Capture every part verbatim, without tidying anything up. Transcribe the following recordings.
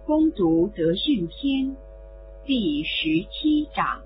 恭读德训篇第十七章。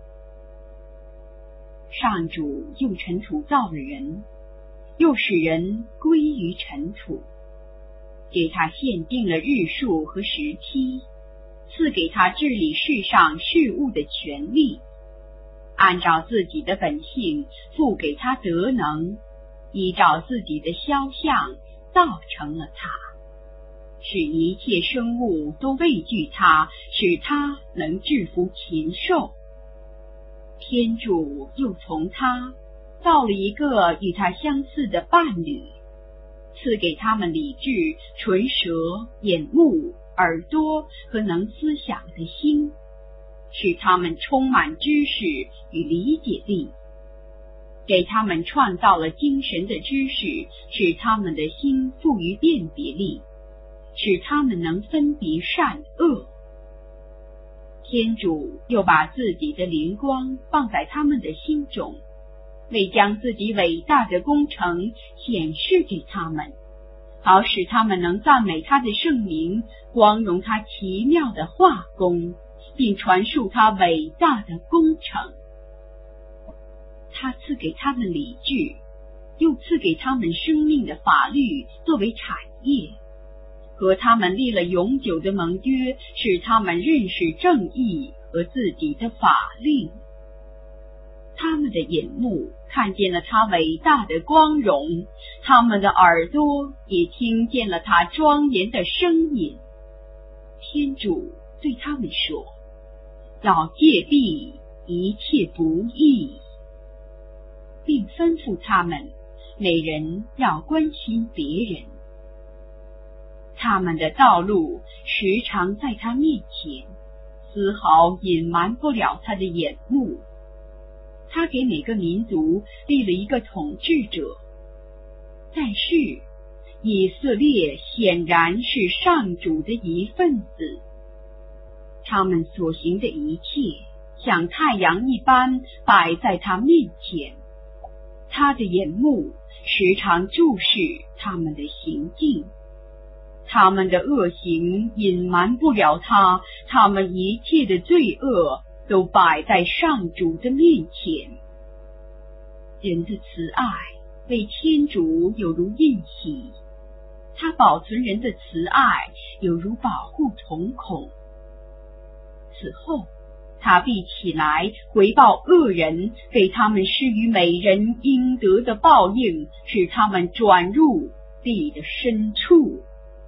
上主用尘土造了人，又使人归于尘土，给他限定了日数和时期，赐给他治理世上事物的权利，按照自己的本性赋给他德能，依照自己的肖像造成了他，使一切生物都畏惧他，使他能制服禽兽。天主又从他造了一个与他相似的伴侣，赐给他们理智、唇舌、眼目、耳朵和能思想的心，使他们充满知识与理解力，给他们创造了精神的知识，使他们的心富于辨别力，使他们能分别善恶。天主又把自己的灵光放在他们的心中，为将自己伟大的工程显示给他们，好使他们能赞美他的圣名，光荣他奇妙的画工，并传述他伟大的工程。他赐给他们理智，又赐给他们生命的法律作为产业，和他们立了永久的盟约，使他们认识正义和自己的法令。他们的眼目看见了他伟大的光荣，他们的耳朵也听见了他庄严的声音。天主对他们说，要戒避一切不义，并吩咐他们每人要关心别人。他们的道路时常在他面前，丝毫隐瞒不了他的眼目。他给每个民族立了一个统治者，但是以色列显然是上主的一份子。他们所行的一切像太阳一般摆在他面前，他的眼目时常注视他们的行径。他们的恶行隐瞒不了他，他们一切的罪恶都摆在上主的面前。人的慈爱为天主有如印玺，他保存人的慈爱有如保护瞳孔。此后他必起来回报恶人，给他们施予每人应得的报应，使他们转入地的深处。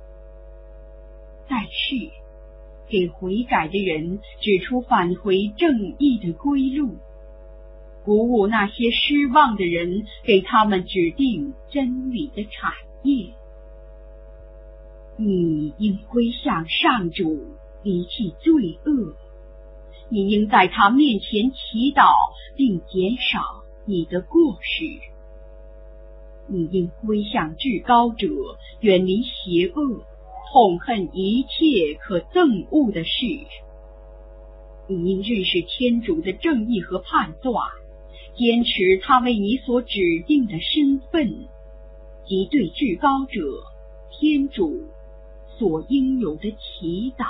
但是给悔改的人指出返回正义的归路，鼓舞那些失望的人，给他们指定真理的产业。你应归向上主，离弃罪恶，你应在他面前祈祷，并减少你的过失。你应归向至高者，远离邪恶，痛恨一切可憎恶的事。你应认识天主的正义和判断，坚持他为你所指定的身份，即对至高者天主所应有的祈祷。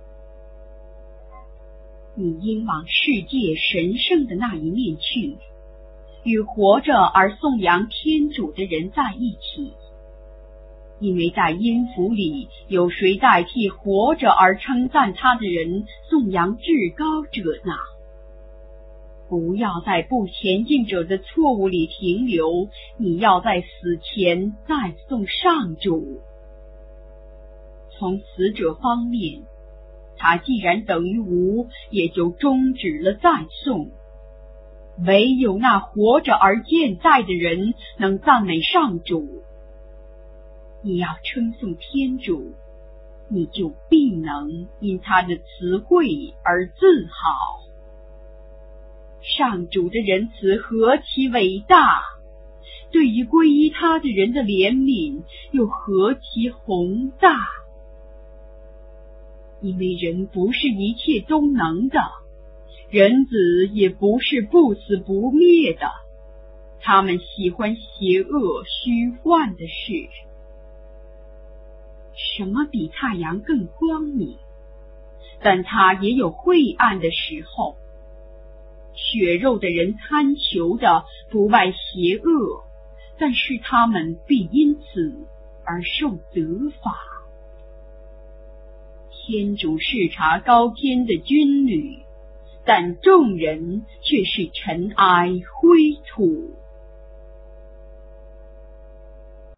你应往世界神圣的那一面去，与活着而颂扬天主的人在一起，因为在阴府里有谁代替活着而称赞他的人颂扬至高者呢？不要在不前进者的错误里停留，你要在死前赞颂上主。从死者方面，他既然等于无，也就终止了赞颂。唯有那活着而健在的人能赞美上主。你要称颂天主，你就必能因他的慈惠而自豪。上主的仁慈何其伟大，对于皈依他的人的怜悯又何其宏大。因为人不是一切都能的，人子也不是不死不灭的，他们喜欢邪恶虚幻的事。什么比太阳更光明？ 但它也有晦暗的时候。血肉的人贪求的不外邪恶，但是他们必因此而受责罚。天主视察高天的军旅，但众人却是尘埃灰土。